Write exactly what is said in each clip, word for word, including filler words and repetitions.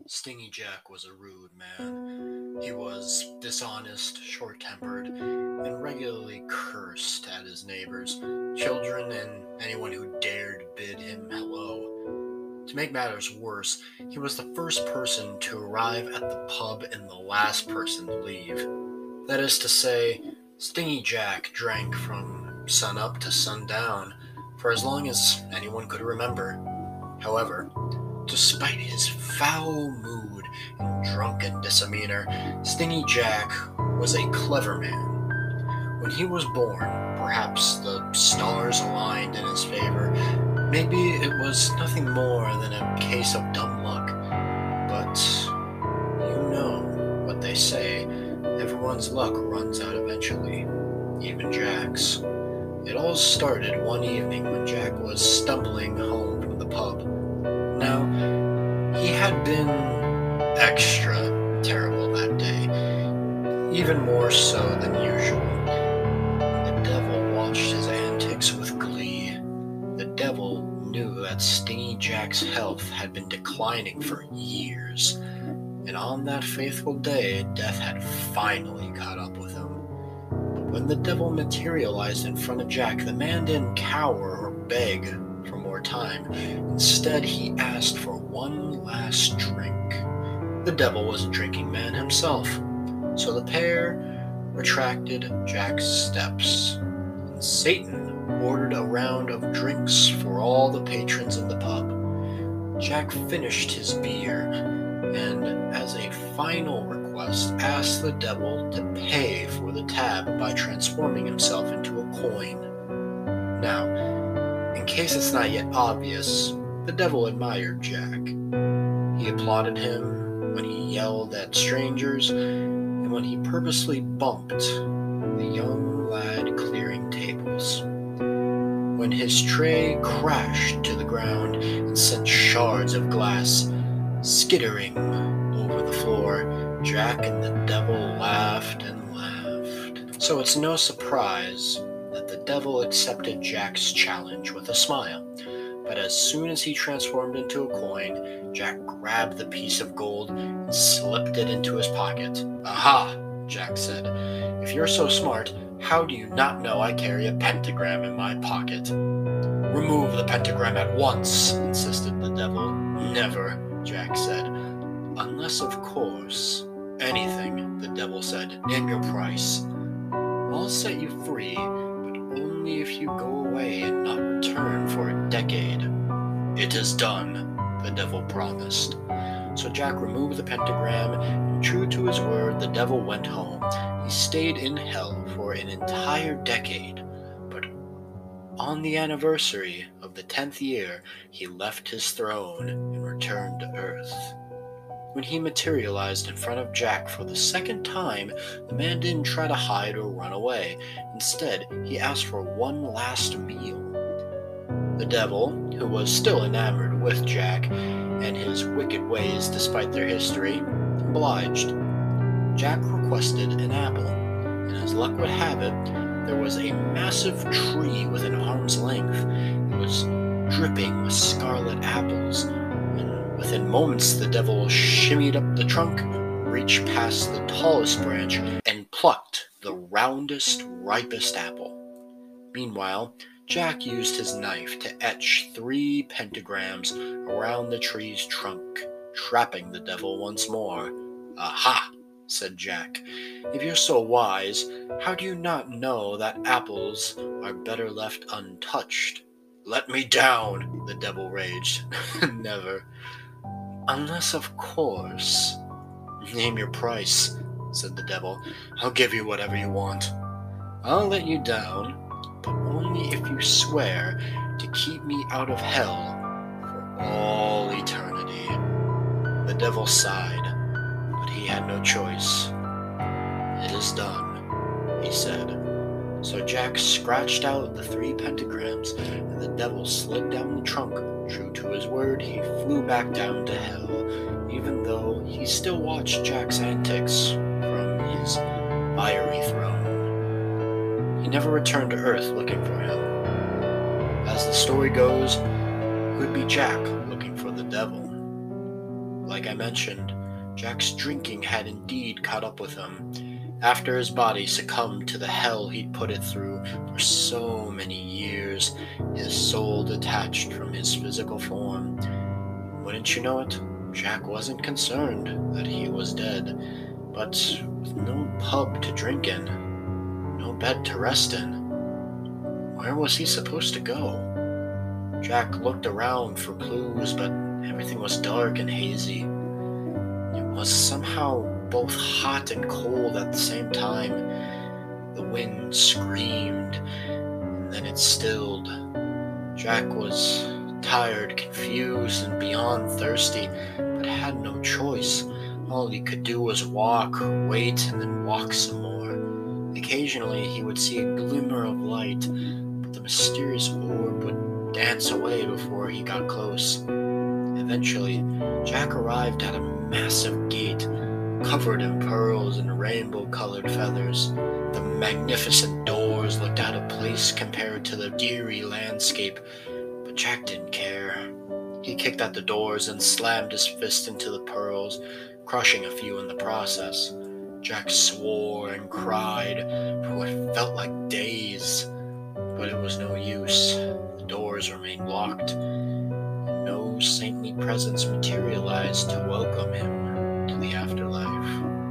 Stingy Jack was a rude man. He was dishonest, short-tempered, and regularly cursed at his neighbors, children, and anyone who dared bid him hello. To make matters worse, he was the first person to arrive at the pub and the last person to leave. That is to say, Stingy Jack drank from sunup to sundown for as long as anyone could remember. However, despite his foul mood and drunken demeanor, Stingy Jack was a clever man. When he was born, perhaps the stars aligned in his favor. Maybe it was nothing more than a case of dumb luck. But you know what they say, everyone's luck runs out eventually, even Jack's. It all started one evening when Jack was stumbling home from the pub. Now, he had been extra terrible that day, even more so than usual. The devil watched his antics with glee. The devil knew that Stingy Jack's health had been declining for years, and on that faithful day, death had finally caught up with him. But when the devil materialized in front of Jack, the man didn't cower or beg for more time. Instead, he asked for one last drink. The devil was a drinking man himself, so the pair retracted Jack's steps, and Satan ordered a round of drinks for all the patrons in the pub. Jack finished his beer, and as a final request, asked the devil to pay for the tab by transforming himself into a coin. Now, in case it's not yet obvious, the devil admired Jack. He applauded him when he yelled at strangers, and when he purposely bumped the young lad clearing tables. When his tray crashed to the ground and sent shards of glass skittering over the floor, Jack and the devil laughed and laughed. So it's no surprise that the devil accepted Jack's challenge with a smile. But as soon as he transformed into a coin, Jack grabbed the piece of gold and slipped it into his pocket. "Aha!" Jack said. "If you're so smart, how do you not know I carry a pentagram in my pocket?" "Remove the pentagram at once," insisted the devil. "Never," Jack said. "Unless, of course, anything," the devil said. "Name your price." "I'll set you free, but only if you go away and not return for a decade." "It is done," the devil promised. So Jack removed the pentagram, and true to his word, the devil went home. He stayed in hell for an entire decade, but on the anniversary of the tenth year, he left his throne and returned to Earth. When he materialized in front of Jack for the second time, the man didn't try to hide or run away. Instead, he asked for one last meal. The devil, who was still enamored with Jack and his wicked ways despite their history, obliged. Jack requested an apple, and as luck would have it, there was a massive tree within arm's length. It was dripping with scarlet apples, and within moments the devil shimmied up the trunk, reached past the tallest branch, and plucked the roundest, ripest apple. Meanwhile, Jack used his knife to etch three pentagrams around the tree's trunk, trapping the devil once more. "Aha!" said Jack. "If you're so wise, how do you not know that apples are better left untouched?" "Let me down!" the devil raged. "Never. Unless, of course." "Name your price," said the devil. "I'll give you whatever you want." "I'll let you down, but only if you swear to keep me out of hell for all eternity." The devil sighed, but he had no choice. "It is done," he said. So Jack scratched out the three pentagrams, and the devil slid down the trunk. True to his word, he flew back down to hell, even though he still watched Jack's antics from his fiery throne. He never returned to Earth looking for him. As the story goes, it could be Jack looking for the devil. like I mentioned, Jack's drinking had indeed caught up with him. After his body succumbed to the hell he'd put it through for so many years, his soul detached from his physical form. Wouldn't you know it, Jack wasn't concerned that he was dead, but with no pub to drink in, no bed to rest in, where was he supposed to go? Jack looked around for clues, but everything was dark and hazy. It was somehow both hot and cold at the same time. The wind screamed, and then it stilled. Jack was tired, confused, and beyond thirsty, but had no choice. All he could do was walk, wait, and then walk some more. Occasionally he would see a glimmer of light, but the mysterious orb would dance away before he got close. Eventually, Jack arrived at a massive gate, covered in pearls and rainbow-colored feathers. The magnificent doors looked out of place compared to the eerie landscape, but Jack didn't care. He kicked at the doors and slammed his fist into the pearls, crushing a few in the process. Jack swore and cried for what felt like days, but it was no use. The doors remained locked, and no saintly presence materialized to welcome him to the afterlife.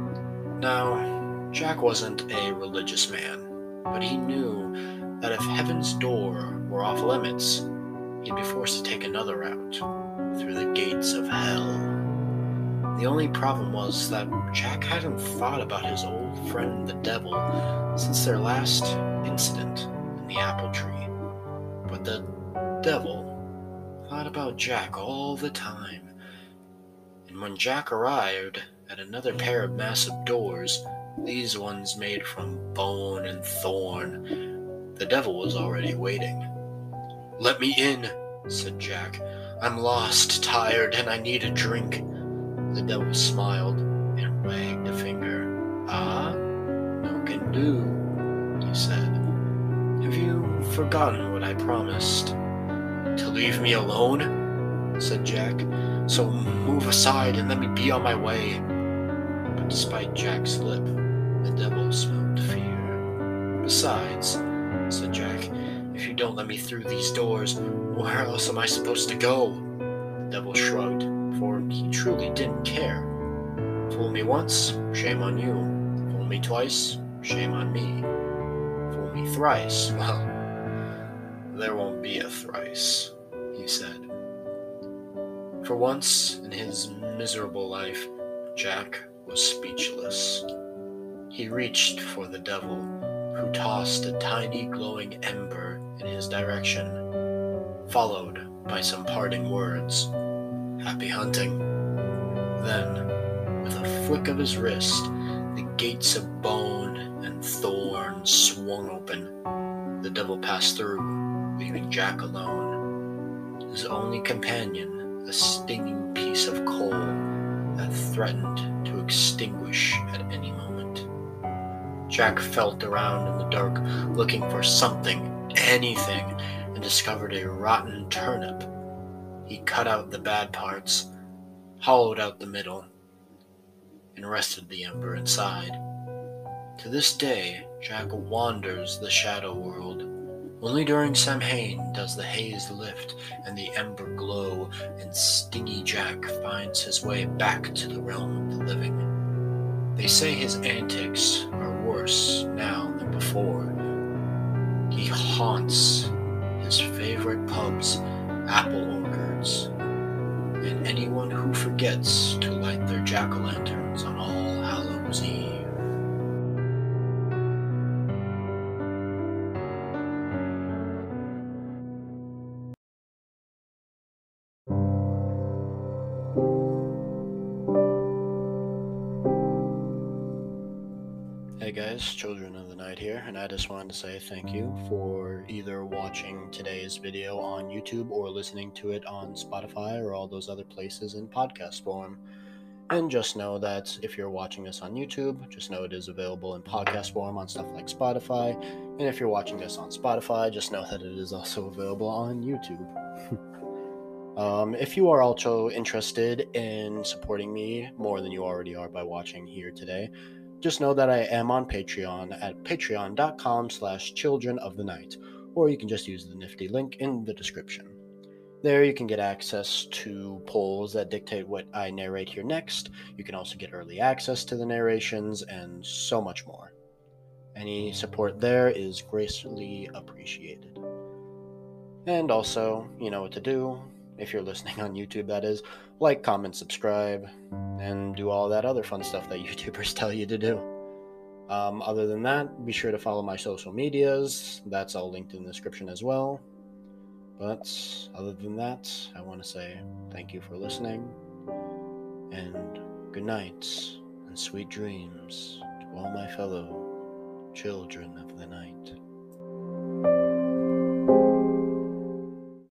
Now, Jack wasn't a religious man, but he knew that if heaven's door were off limits, he'd be forced to take another route, through the gates of hell. The only problem was that Jack hadn't thought about his old friend the devil since their last incident in the apple tree. But the devil thought about Jack all the time. And when Jack arrived at another pair of massive doors, these ones made from bone and thorn, the devil was already waiting. "Let me in," said Jack. "I'm lost, tired, and I need a drink." The devil smiled and wagged a finger. "Ah, no can do," he said. "Have you forgotten what I promised?" "To leave me alone?" said Jack. "So move aside and let me be on my way." But despite Jack's lip, the devil smelled fear. "Besides," said Jack, "if you don't let me through these doors, where else am I supposed to go?" The devil shrugged, for he truly didn't care. "Fool me once, shame on you. Fool me twice, shame on me. Fool me thrice, well, there won't be a thrice," he said. For once in his miserable life, Jack was speechless. He reached for the devil, who tossed a tiny glowing ember in his direction, followed by some parting words. "Happy hunting." Then, with a flick of his wrist, the gates of bone and thorn swung open. The devil passed through, leaving Jack alone. His only companion, a stinging piece of coal that threatened to extinguish at any moment. Jack felt around in the dark, looking for something, anything, and discovered a rotten turnip. He cut out the bad parts, hollowed out the middle, and rested the ember inside. To this day, Jack wanders the shadow world. Only during Samhain does the haze lift and the ember glow, and stingy Jack finds his way back to the realm of the living. They say his antics are worse now than before. He haunts his favorite pubs, apple orchards, and anyone who forgets to light their jack-o'-lanterns on All Hallows Eve. Hey guys, Children of the Night here, and I just wanted to say thank you for either watching today's video on YouTube or listening to it on Spotify or all those other places in podcast form. And just know that if you're watching this on YouTube, just know it is available in podcast form on stuff like Spotify. And if you're watching this on Spotify, just know that it is also available on YouTube. Um, if you are also interested in supporting me more than you already are by watching here today, just know that I am on Patreon at patreon.com slash children of the night, or you can just use the nifty link in the description. There you can get access to polls that dictate what I narrate here next. You can also get early access to the narrations and so much more. Any support there is gracefully appreciated. And also, you know what to do. If you're listening on YouTube, that is, like, comment, subscribe, and do all that other fun stuff that YouTubers tell you to do. Um, other than that, be sure to follow my social medias. That's all linked in the description as well. But other than that, I want to say thank you for listening, and good night, and sweet dreams to all my fellow children of the night.